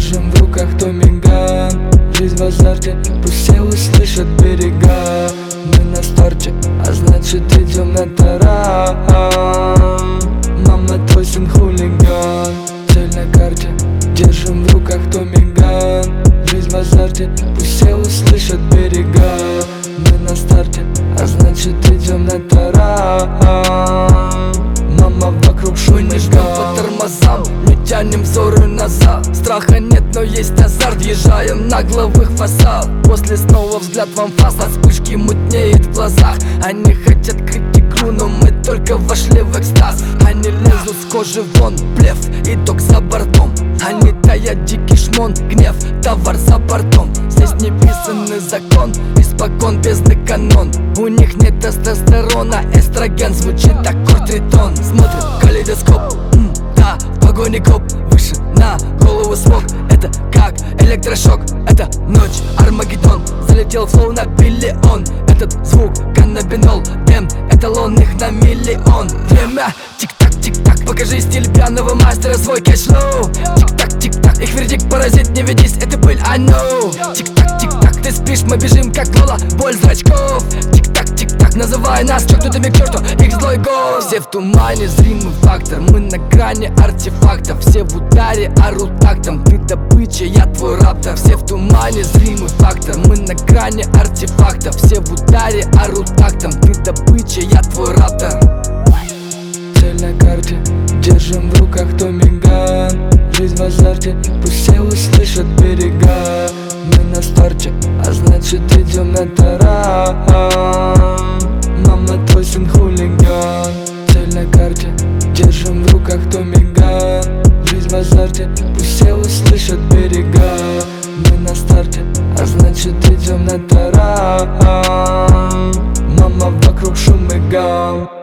Держим в руках томиган. Жизнь в азарте, пусть все услышат берега. Мы на старте, а значит идем на таран. Мама, твой сын хулиган. Цель на карте, держим в руках томиган. Жизнь в азарте, пусть все услышат берега. Мы на старте, а значит идем на таран. Мама, вокруг шум и гам. По тормозам, не тянем взоры назад. Страха нет, но есть азарт. Въезжаем на главных фасад. После снова взгляд в анфас. От вспышки мутнеет в глазах. Они хотят крыть игру, но мы только вошли в экстаз. Они лезут с кожи вон, блеф, итог за бортом. Они таят дикий шмон, гнев, товар за бортом. Здесь не писанный закон, испокон бездны канон. У них нет тестостерона, эстроген звучит аккорд-ритон. Смотрим калейдоскоп, да, в погоне коп. Выше на голову смог, это как электрошок. Это ночь, Армагеддон, залетел флоу на биллион. Этот звук, каннабинол, дем, эталон их на миллион. Время, тик-так, тик-так, покажи стиль пьяного мастера, свой кэш-лоу. Тик-так, тик-так, их вердикт паразит, не ведись, это пыль, I know. Тик-так, тик-так, ты спишь, мы бежим как Лола, боль зрачков. Тик-так, тик-так, называй нас чокнутыми к черту, их злой гол. Все в тумане, зримый фактор, мы на грани артефактов. Все в ударе, орут тактом, ты добыча, я твой раптор. Все в тумане, зримый фактор, мы на грани артефактов. Все в ударе, орут тактом, ты добыча, я твой раптор. Цель на карте, держим в руках томиган. Жизнь в азарте, пусть все услышат берега. Мы на старте, а значит идем на таран. Мама, твой сын хулиган. Цель на карте, держим в руках томиган. Жизнь в азарте, пусть все услышат берега. Мы на старте, а значит идем на таран. Мама, вокруг шум и гам.